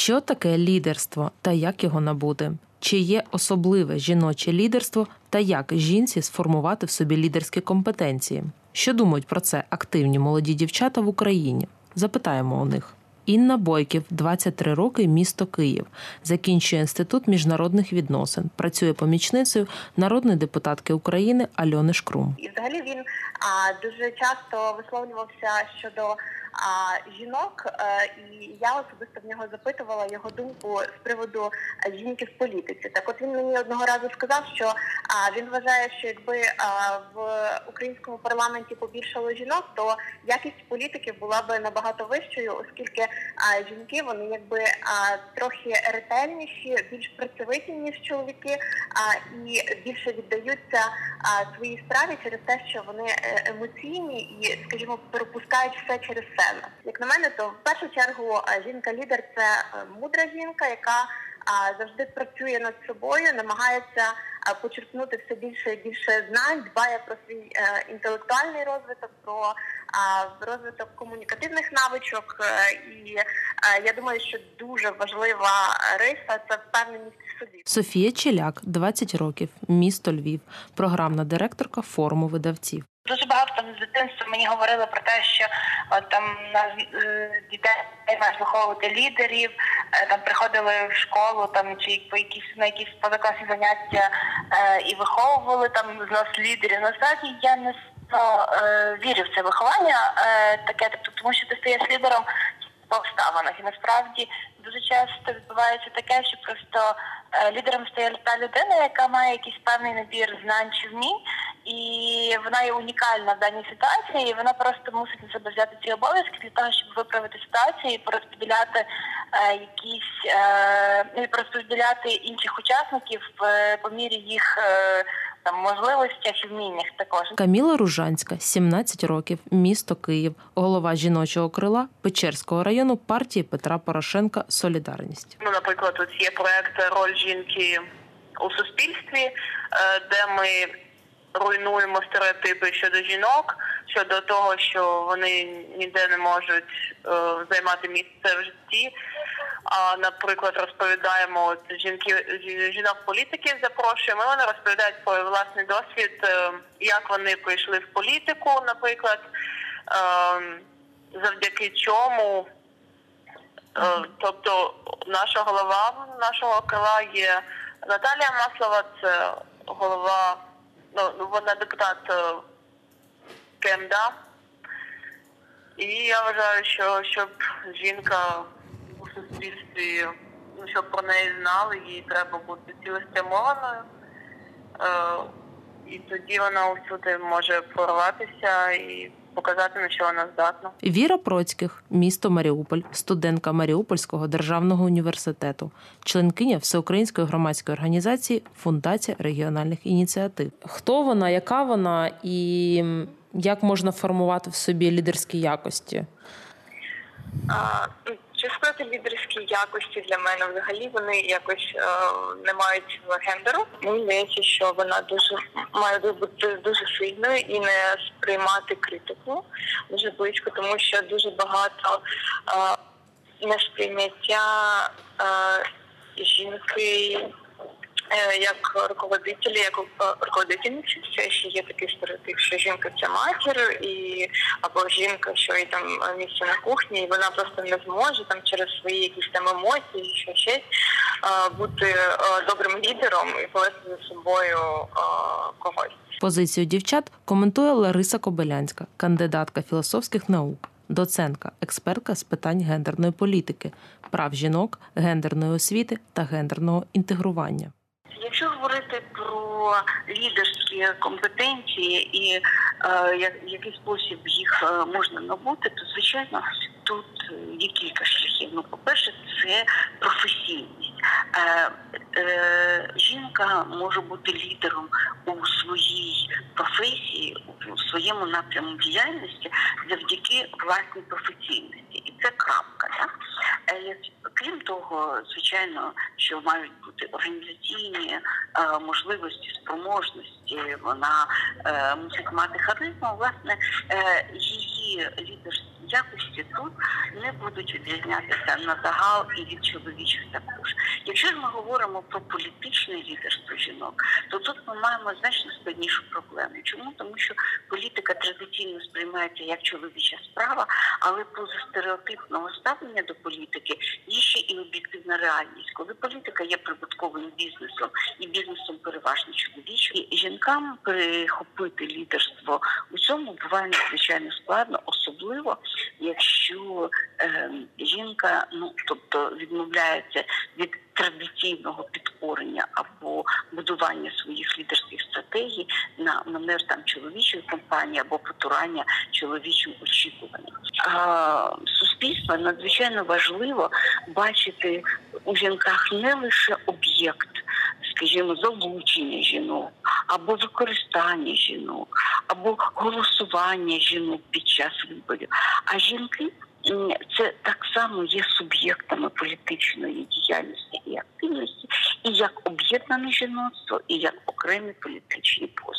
Що таке лідерство та як його набути? Чи є особливе жіноче лідерство та як жінці сформувати в собі лідерські компетенції? Що думають про це активні молоді дівчата в Україні? Запитаємо у них. Інна Бойків, 23 роки, місто Київ. Закінчує Інститут міжнародних відносин. Працює помічницею народної депутатки України Альони Шкрум. І взагалі він дуже часто висловлювався щодо жінок, і я особисто в нього запитувала його думку з приводу жінки в політиці. Так от він мені одного разу сказав, що він вважає, що якби в українському парламенті побільшало жінок, то якість політики була би набагато вищою, оскільки жінки, вони якби трохи ретельніші, більш працьовиті, ніж чоловіки, і більше віддаються своїй справі через те, що вони емоційні і, скажімо, пропускають все через себе. Як на мене, то в першу чергу жінка-лідер – це мудра жінка, яка завжди працює над собою, намагається почерпнути все більше і більше знань, дбає про свій інтелектуальний розвиток, про розвиток комунікативних навичок. І я думаю, що дуже важлива риса – це впевненість в собі. Софія Челяк, 20 років, місто Львів, програмна директорка форуму видавців. Дуже багато там з дитинства мені говорили про те, що там нас дітей мають виховувати лідерів, там приходили в школу там чи на якісь позакласні заняття і виховували там з нас лідерів. Насправді я не вірю в це виховання таке, тому що ти стаєш лідером по обставинах. І насправді дуже часто відбувається таке, що просто лідером стає та людина, яка має якийсь певний набір знань чи вмінь, і вона є унікальна в даній ситуації, і вона просто мусить на себе взяти ці обов'язки для того, щоб виправити ситуацію і порозподіляти порозподіляти інших учасників по мірі їх можливостях і вміннях також. Каміла Ружанська, 17 років, місто Київ, голова жіночого крила Печерського району партії Петра Порошенка «Солідарність». Наприклад, тут є проект «Роль жінки у суспільстві», де ми руйнуємо стереотипи щодо жінок, щодо того, що вони ніде не можуть займати місце в житті. Наприклад, розповідаємо жінок-політиків запрошуємо, вони розповідають про власний досвід, як вони прийшли в політику, наприклад, завдяки чому. Тобто наша голова нашого крила є Наталія Маслова, це голова, вона депутат КМДА. І я вважаю, що щоб жінка у суспільстві, щоб про неї знали, їй треба бути цілеспрямованою. І тоді вона усюди може прорватися і показати, на що вона здатна. Віра Процьких, місто Маріуполь, студентка Маріупольського державного університету, членкиня Всеукраїнської громадської організації «Фундація регіональних ініціатив». Хто вона, яка вона і як можна формувати в собі лідерські якості? Чи сказати, лідерські якості для мене взагалі вони якось не мають гендеру. Мені здається, що вона має бути дуже сильною і не сприймати критику дуже близько, тому що дуже багато несприйняття жінки як руководителі, як руководительниці. Це ще є такий стереотип, що жінка – це матір, або жінка, що їй там місце на кухні, і вона просто не зможе там через свої якісь там емоції, що щось, бути добрим лідером і повести за собою когось. Позицію дівчат коментує Лариса Кобилянська, кандидатка філософських наук, доцентка, експертка з питань гендерної політики, прав жінок, гендерної освіти та гендерного інтегрування. Якщо говорити про лідерські компетенції і який спосіб їх можна набути, то, звичайно, тут є кілька шляхів. По-перше, це професійність. Жінка може бути лідером у своїй професії, у своєму напряму діяльності завдяки власній професійності. І це крапка. Так? Крім того, звичайно, що мають бути організаційні можливості, спроможності, вона мусить мати харизму. Власне, її якості тут не будуть відрізнятися на загал і від чоловічих також. Якщо ж ми говоримо про політичне лідерство жінок, то тут ми маємо значно складнішу проблему. Чому? Тому що політика традиційно сприймається як чоловіча справа, але поза стереотипного ставлення до політики є ще і об'єктивна реальність. Коли політика є прибутковим бізнесом, і бізнесом переважно чоловічим, і жінкам перехопити лідерство у цьому буває надзвичайно складно, особливо якщо жінка, тобто відмовляється від традиційного підкорення або будування своїх лідерських стратегій на манер чоловічої компанії або потурання чоловічим очікуванням. Суспільство надзвичайно важливо бачити у жінках не лише об'єкт, скажімо, залучення жінок, або використання жінок, або голосування жінок під час виборів. А жінки це так само є суб'єктами політичної діяльності і активності, і як об'єднане жіноцтво, і як окремі політичні